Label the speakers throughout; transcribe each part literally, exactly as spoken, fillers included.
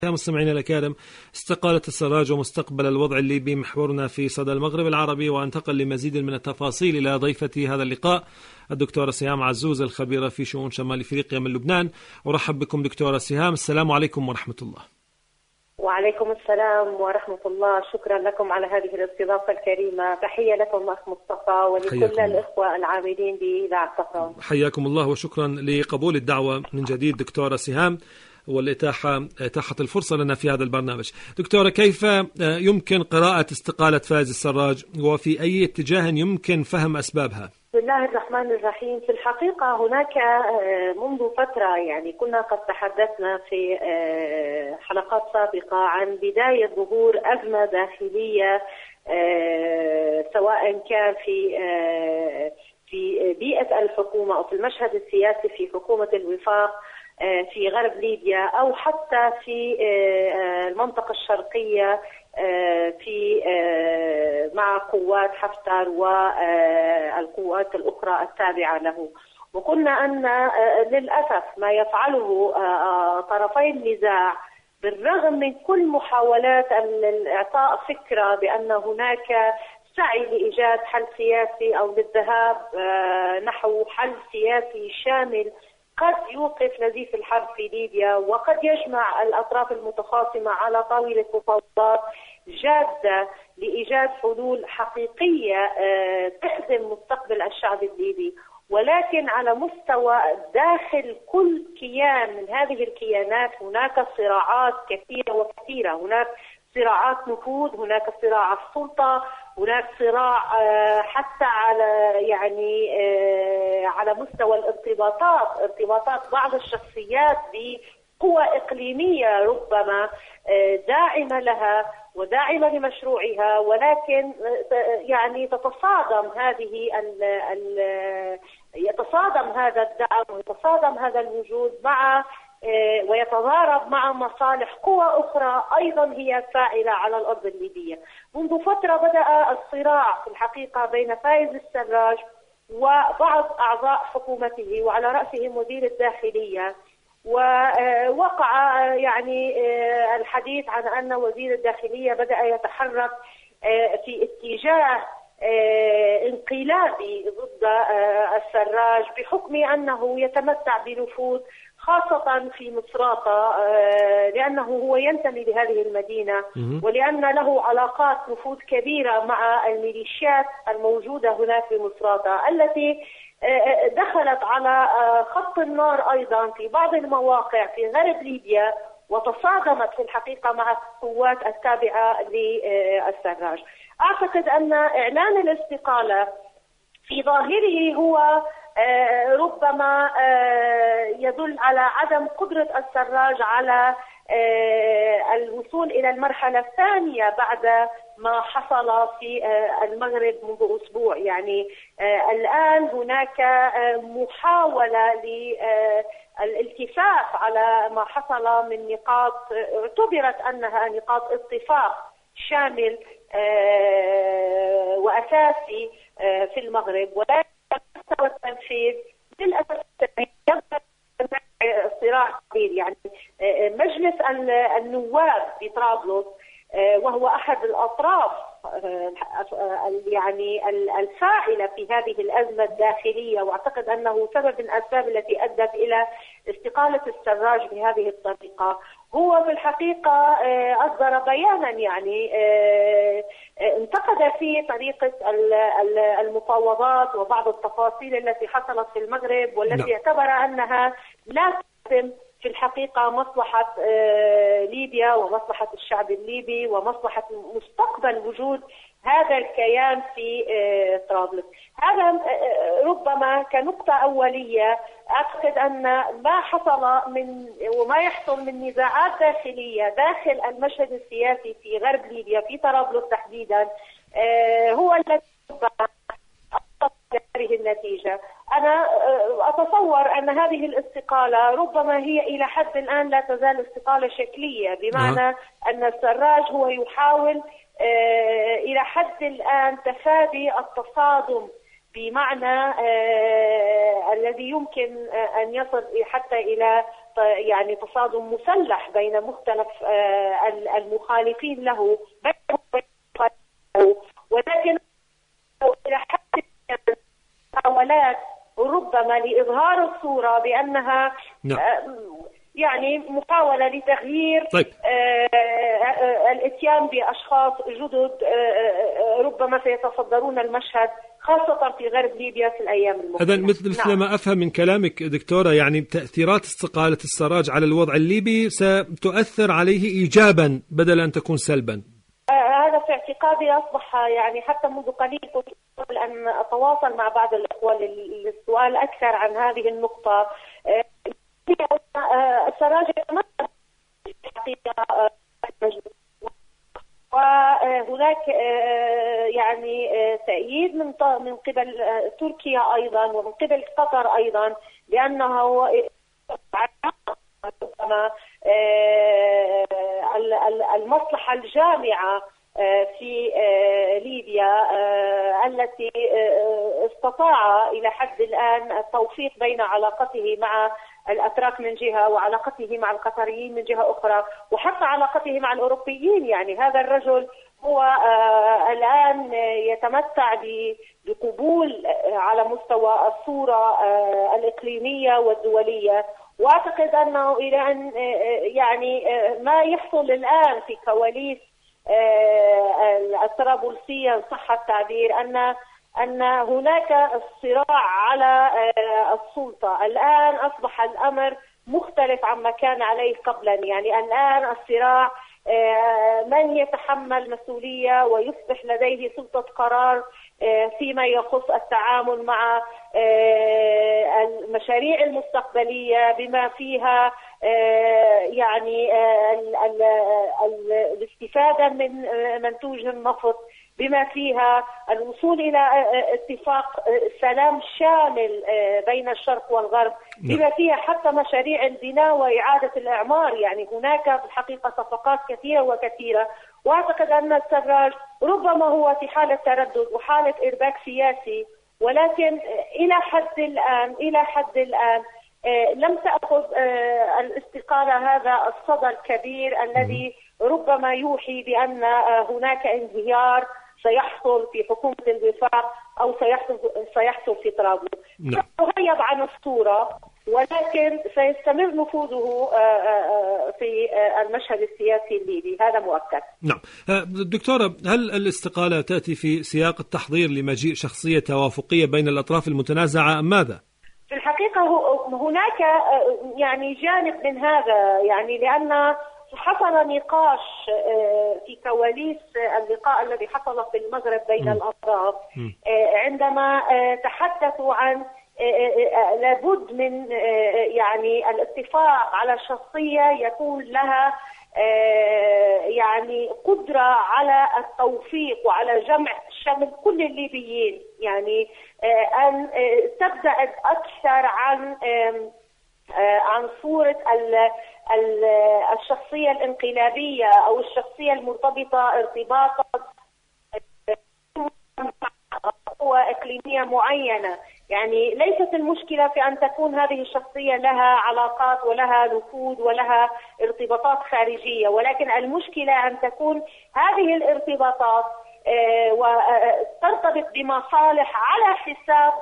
Speaker 1: يا مستمعين الأكارم، استقالة السراج ومستقبل الوضع الليبي محورنا في صدى المغرب العربي، وانتقل لمزيد من التفاصيل إلى ضيفتي هذا اللقاء الدكتورة سهام عزوز الخبيرة في شؤون شمال أفريقيا من لبنان. أرحب بكم دكتورة سهام، السلام عليكم ورحمة الله.
Speaker 2: وعليكم السلام ورحمة الله، شكرا لكم على هذه الاستضافة الكريمة. تحية لكم أخ مصطفى ولكل الإخوة العاملين بإذاعة صفران.
Speaker 1: حياكم الله وشكرا لقبول الدعوة من جديد دكتورة سهام والإتاحة إتاحة الفرصة لنا في هذا البرنامج. دكتورة، كيف يمكن قراءة استقالة فايز السراج وفي أي اتجاه يمكن فهم أسبابها؟
Speaker 2: بسم الله الرحمن الرحيم. في الحقيقة هناك منذ فترة يعني كنا قد تحدثنا في حلقات سابقة عن بداية ظهور أزمة داخلية، سواء كان في في بيئة الحكومة أو في المشهد السياسي في حكومة الوفاق في غرب ليبيا، أو حتى في المنطقة الشرقية في مع قوات حفتر والقوات الأخرى التابعة له. وقلنا أن للأسف ما يفعله طرفي النزاع بالرغم من كل محاولات الإعطاء فكرة بأن هناك سعي لإيجاد حل سياسي أو للذهاب نحو حل سياسي شامل قد يوقف نزيف الحرب في ليبيا، وقد يجمع الأطراف المتخاصمة على طاولة مفاوضات جادة لإيجاد حلول حقيقية تخدم مستقبل الشعب الليبي. ولكن على مستوى داخل كل كيان من هذه الكيانات هناك صراعات كثيرة وكثيرة، هناك صراعات نفوذ، هناك صراع السلطة، هناك صراع حتى على يعني على مستوى الارتباطات، ارتباطات بعض الشخصيات بقوى إقليمية ربما داعمة لها وداعمة لمشروعها، ولكن يعني تتصادم هذه ال ال يتصادم هذا الدعم ويتصادم هذا الوجود مع ويتضارب مع مصالح قوى أخرى أيضا هي فاعلة على الأرض الليبية. منذ فترة بدأ الصراع في الحقيقة بين فايز السراج وبعض أعضاء حكومته وعلى رأسهم وزير الداخلية، ووقع يعني الحديث عن أن وزير الداخلية بدأ يتحرك في اتجاه انقلابي ضد السراج بحكم أنه يتمتع بنفوذ خاصة في مصراتة، لأنه هو ينتمي لهذه المدينة ولأن له علاقات نفوذ كبيرة مع الميليشيات الموجودة هناك في مصراتة التي دخلت على خط النار أيضا في بعض المواقع في غرب ليبيا وتصادمت في الحقيقة مع القوات التابعة للسراج. أعتقد أن إعلان الاستقالة في ظاهره هو ربما يدل على عدم قدرة السراج على الوصول إلى المرحلة الثانية بعد ما حصل في المغرب منذ أسبوع. يعني الآن هناك محاولة للالتفاف على ما حصل من نقاط اعتبرت أنها نقاط اتفاق شامل وأساسي في المغرب، ولكن مستوى التنفيذ للأسف صراع كبير. يعني مجلس النواب في طرابلس وهو أحد الأطراف يعني الفاعلة في هذه الأزمة الداخلية، واعتقد أنه سبب من الأسباب التي أدت إلى استقالة السراج بهذه الطريقة. هو في الحقيقة أصدر بيانا يعني انتقد فيه طريقة المفاوضات وبعض التفاصيل التي حصلت في المغرب والتي اعتبر أنها لا تخدم في الحقيقة مصلحة ليبيا ومصلحة الشعب الليبي ومصلحة مستقبل وجود هذا الكيان في طرابلس. هذا ربما كنقطة أولية. أعتقد أن ما حصل من وما يحصل من نزاعات داخلية داخل المشهد السياسي في غرب ليبيا في طرابلس تحديدا هو الذي هذه النتيجة. أنا أتصور أن هذه الاستقالة ربما هي إلى حد الآن لا تزال استقالة شكلية، بمعنى أن السراج هو يحاول إلى حد الآن تفادي التصادم بمعنى الذي يمكن أن يصل حتى إلى يعني تصادم مسلح بين مختلف المخالفين له، ولكن إلى حد محاولات ربما لإظهار الصورة بأنها
Speaker 1: نعم.
Speaker 2: يعني محاولة لتغيير
Speaker 1: طيب.
Speaker 2: الاتيان بأشخاص جدد ربما سيتصدرون المشهد خاصة في غرب ليبيا في الأيام المقبلة.
Speaker 1: إذن مثل, مثل نعم. ما أفهم من كلامك دكتورة، يعني تأثيرات استقالة السراج على الوضع الليبي ستؤثر عليه إيجابا بدل أن تكون سلبا.
Speaker 2: هذا في اعتقادي. أصبح يعني حتى منذ قليل كنت قبل أن أتواصل مع بعض الأخوة للسؤال أكثر عن هذه النقطة. السراج حقيقة وهناك يعني تأييد من من قبل تركيا أيضا ومن قبل قطر أيضا، لأنه المصلحة الجامعة في ليبيا التي استطاع إلى حد الآن التوفيق بين علاقته مع الأتراك من جهة وعلاقته مع القطريين من جهة أخرى، وحتى علاقته مع الأوروبيين. يعني هذا الرجل هو الآن يتمتع بقبول على مستوى الصورة الإقليمية والدولية، وأعتقد أنه إلى أن يعني ما يحصل الآن في كواليس الطرابلسية إن صح التعبير أن أن هناك صراع على السلطة. الآن أصبح الأمر مختلف عما كان عليه قبلا. يعني الآن الصراع من يتحمل مسؤولية ويصبح لديه سلطة قرار فيما يخص التعامل مع المشاريع المستقبلية بما فيها يعني الاستفادة من منتوج النفط، بما فيها الوصول إلى اتفاق سلام شامل بين الشرق والغرب، بما فيها حتى مشاريع البناء وإعادة الإعمار. يعني هناك في الحقيقة صفقات كثيرة وكثيرة، وأعتقد أن السراج ربما هو في حالة تردد وحالة إرباك سياسي، ولكن إلى حد الآن إلى حد الآن لم تأخذ الاستقالة هذا الصدى الكبير الذي ربما يوحي بأن هناك انهيار سيحصل في حكومة الوفاق أو سيحصل سيحصل في طرابلس. سيغيب عن الصورة، ولكن سيستمر نفوذه في المشهد السياسي الليبي، هذا مؤكد.
Speaker 1: نعم. دكتورة، هل الاستقالة تأتي في سياق التحضير لمجيء شخصية توافقية بين الأطراف المتنازعة أم ماذا؟
Speaker 2: في الحقيقة هناك يعني جانب من هذا، يعني لأن حصل نقاش في كواليس اللقاء الذي حصل في المغرب بين الأطراف عندما تحدثوا عن لابد من يعني الاتفاق على شخصية يكون لها يعني قدرة على التوفيق وعلى جمع شمل كل الليبيين، يعني أن تبتعد أكثر عن عن صورة الشخصية الانقلابية أو الشخصية المرتبطة ارتباطا قوة إقليمية معينة. يعني ليست المشكلة في أن تكون هذه الشخصية لها علاقات ولها نفوذ ولها ارتباطات خارجية، ولكن المشكلة أن تكون هذه الارتباطات وترتبط بمصالح على حساب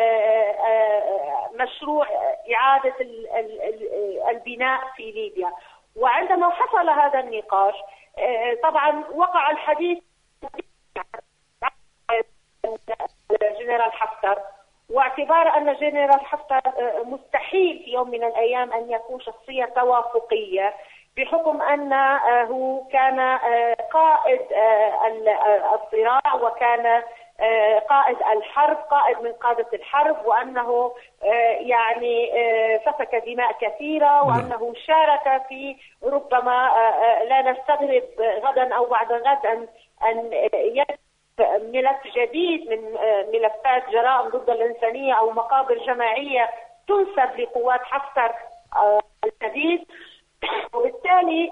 Speaker 2: مشروع إعادة البناء في ليبيا. وعندما حصل هذا النقاش طبعا وقع الحديث جنرال حفتر، واعتبار أن جنرال حفتر مستحيل في يوم من الأيام أن يكون شخصية توافقية، بحكم أنه كان قائد الصراع وكان قائد الحرب، قائد من قادة الحرب، وأنه يعني سفك دماء كثيرة، وأنه شارك في ربما لا نستغرب غدا أو بعد غد أن أن ملف جديد من ملفات جرائم ضد الإنسانية أو مقابر جماعية تنسب لقوات حفتر الجديد. وبالتالي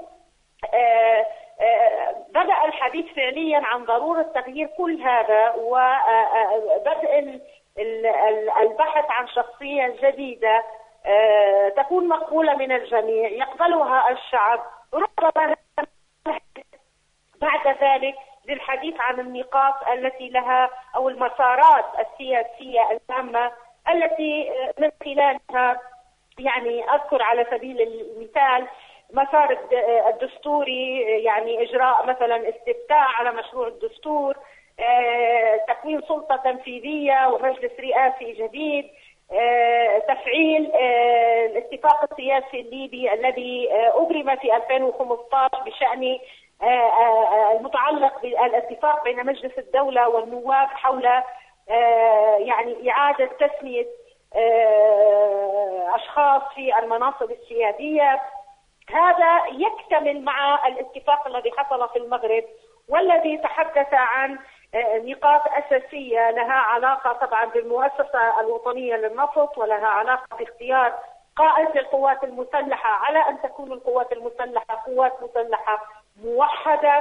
Speaker 2: بدأ الحديث فعليا عن ضرورة تغيير كل هذا وبدء البحث عن شخصية جديدة تكون مقبولة من الجميع، يقبلها الشعب، ربما بعد ذلك للحديث عن النقاط التي لها أو المسارات السياسية الهامة التي من خلالها، يعني أذكر على سبيل المثال مسار الدستوري، يعني إجراء مثلا استفتاء على مشروع الدستور، تكوين سلطة تنفيذية ومجلس رئاسي جديد، تفعيل الاتفاق السياسي الليبي الذي أبرم في ألفين وخمسة عشر بشأن المتعلق بالاتفاق بين مجلس الدولة والنواب حول يعني إعادة تسمية أشخاص في المناصب السيادية. هذا يكتمل مع الاتفاق الذي حصل في المغرب والذي تحدث عن نقاط أساسية لها علاقة طبعا بالمؤسسة الوطنية للنفط، ولها علاقة باختيار قائد للقوات المسلحة على أن تكون القوات المسلحة قوات مسلحة موحدة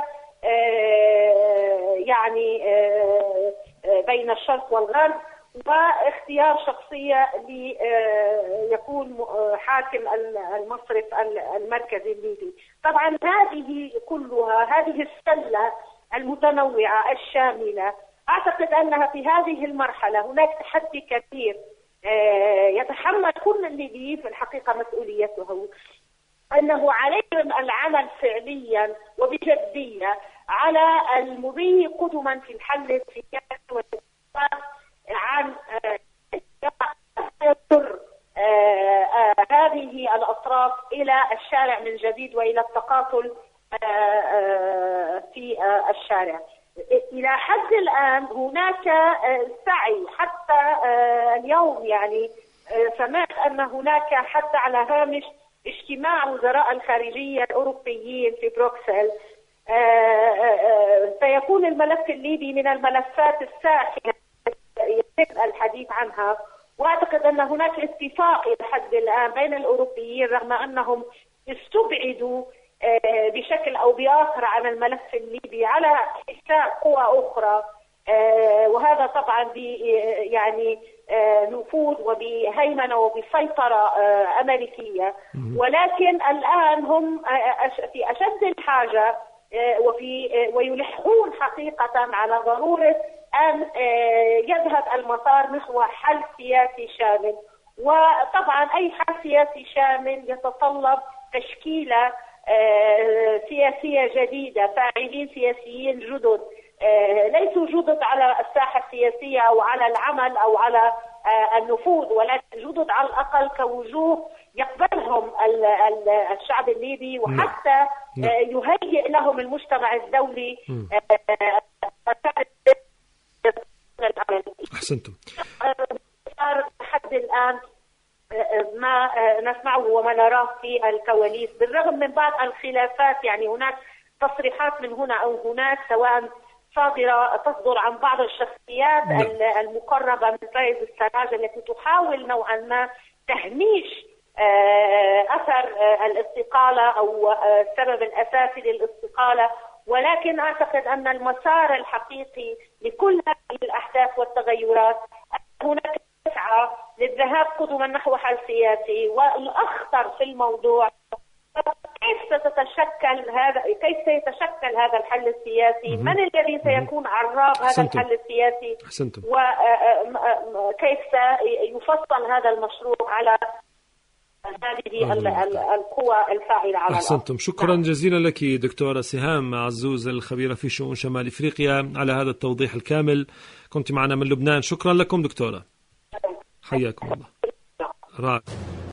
Speaker 2: يعني بين الشرق والغرب، واختيار شخصية ليكون حاكم المصرف المركزي الليبي. طبعا هذه كلها، هذه السلة المتنوعة الشاملة، أعتقد أنها في هذه المرحلة هناك تحدي كبير يتحمل كل الليبيين في الحقيقة مسؤوليته، أنه عليهم العمل فعليا وبجدية على المضي قدما في الحل السياسي والإنصاف عن يضر هذه الأطراف إلى الشارع من جديد وإلى التقاتل في الشارع. إلى حد الآن هناك سعي حتى اليوم، يعني سمعت أن هناك حتى على هامش اجتماع وزراء الخارجية الأوروبيين في بروكسل سيكون الملف الليبي من الملفات الساخنة يتم الحديث عنها، وأعتقد أن هناك اتفاق إلى حد الآن بين الأوروبيين رغم أنهم استبعدوا بشكل أو بآخر عن الملف الليبي على حساب قوى أخرى، وهذا طبعا ب يعني نفوذ وبهيمنة وبسيطرة أمريكية، ولكن الآن هم في أشد الحاجة وفي ويلحون حقيقة على ضرورة أن يذهب المسار نحو حل سياسي شامل. وطبعا أي حل سياسي شامل يتطلب تشكيل سياسية جديدة، فاعلين سياسيين جدد ليسوا جدد على الساحة السياسية أو على العمل أو على النفوذ، ولكن جدد على الأقل كوجوه يقبلهم الشعب الليبي، وحتى يهيئ لهم المجتمع الدولي.
Speaker 1: أحسنتم.
Speaker 2: لحد الآن ما نسمعه وما نراه في الكواليس بالرغم من بعض الخلافات، يعني هناك تصريحات من هنا أو هناك سواء صادرة تصدر عن بعض الشخصيات المقربة من فايز السراج التي تحاول نوعا ما تهميش أثر الاستقالة أو السبب الأساسي للاستقالة، ولكن أعتقد أن المسار الحقيقي لكل هذه الأحداث والتغيرات هناك تسعى للذهاب قدما نحو حل سياسي. والأخطر في الموضوع كيف ستتشكل هذا كيف سيتشكل هذا الحل السياسي؟ من الذي سيكون عراب هذا الحل السياسي؟
Speaker 1: أحسنتم.
Speaker 2: وكيف سيفصل هذا المشروع على هذه القوى الفاعلة على
Speaker 1: أحسنتم. شكرا نعم. جزيلا لك دكتورة سهام عزوز الخبيرة في شؤون شمال إفريقيا على هذا التوضيح الكامل. كنت معنا من لبنان. شكرا لكم دكتورة، حياكم الله. رائع.